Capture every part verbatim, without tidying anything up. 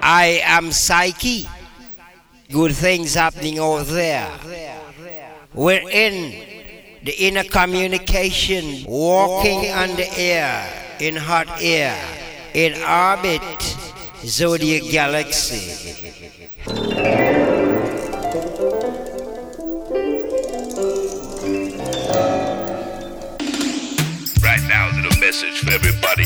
I am Psyche. Good things happening over there. We're in the inner communication, walking on the air, in hot air, in orbit, zodiac galaxy. Right now, a little message for everybody.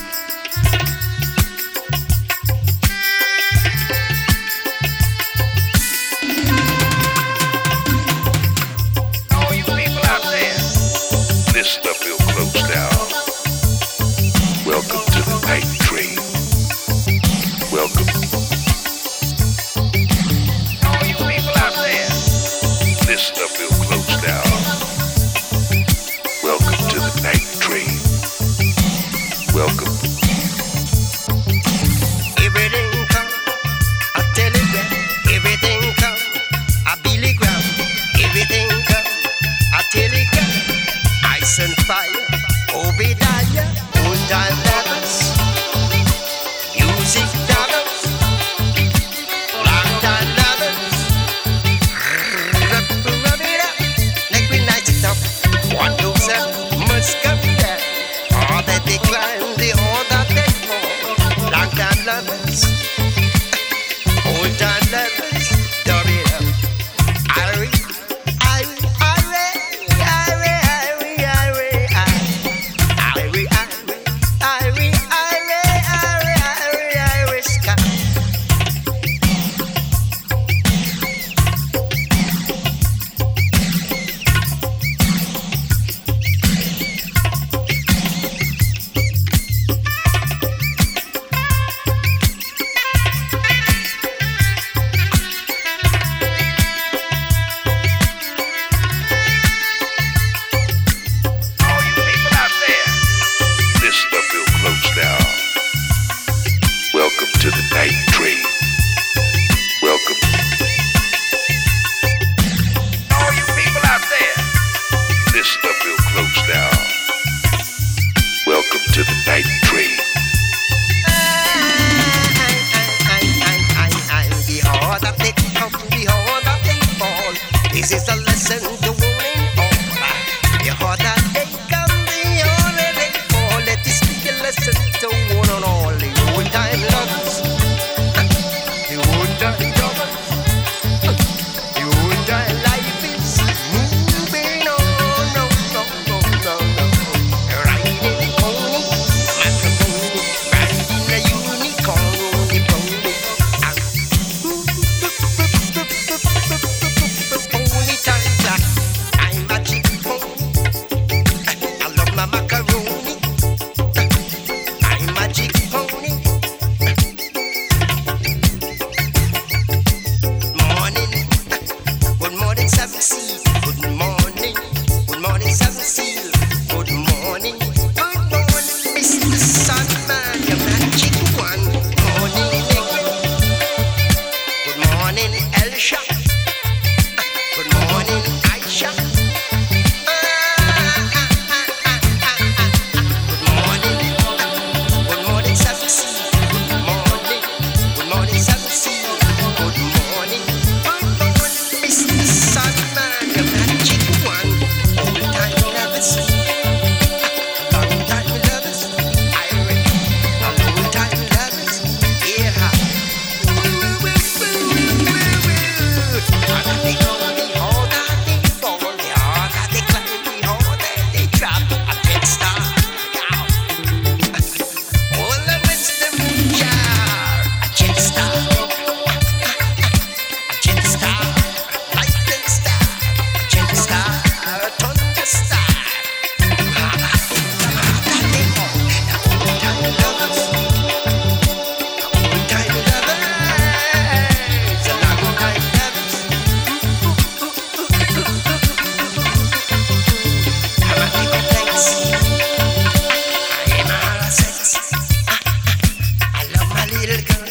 All you people out there, this stuff will close down. Welcome to the night train. Welcome. All you people out there, this stuff will close down. Welcome to the night train. Welcome. Everything come, a telegram. Everything come, a billygram. Everything come, a telegram. Ice and fire, Obadiah, old and lovers. Music lovers, long time lovers. Rub it up, like we nice it up. One goes up, must come down. All that they climb, the all that they fall. Long time lovers, old time lovers. Dub it up. Irie, Irie, Irie, Irie, Irie, Irie, Irie, Irie, Irie, Irie, Irie, Irie, Sky. All you people out there, this stuff will close down. Welcome to the night train. Welcome. All you people out there, this stuff will close down. Welcome to the night train. Behold that they come, behold that they fall. This is a lesson to warning all. Behold that they come, behold that they fall. Let this be a lesson to one and all. The old time lovers, the old time lovers, the old time life is moving on, no, no, no, no, no. Riding the pony, macaroni, riding the unicorn, the pony. Pony time black, I'm magic pony. I love my macaroni. I'm magic pony. Morning, good morning, seven seal. Good morning, good morning, seven seal. Good morning, good morning, Mister Sandman, your magic one. Morning, good morning, Elsha. Good morning, Aisha. Good morning, good morning, seven seal. Good morning, good morning, seven seal. Good morning, good morning, Mister Sandman, your magic one. Old time lovers, long time lovers, Irie, old time lovers, yeah. Woo, woo, woo, woo, woo, woo. All that they go, all that they fall, all that they climb, all that they drop, a jet star, yeah. All the wisdom, yeah, a jet star, a jet star, lightning star, a jet star, a thunder star. All that they fall, old time lovers, old time lovers, long time lovers. I'm a big thanks. I am all a sex. I love my little girl.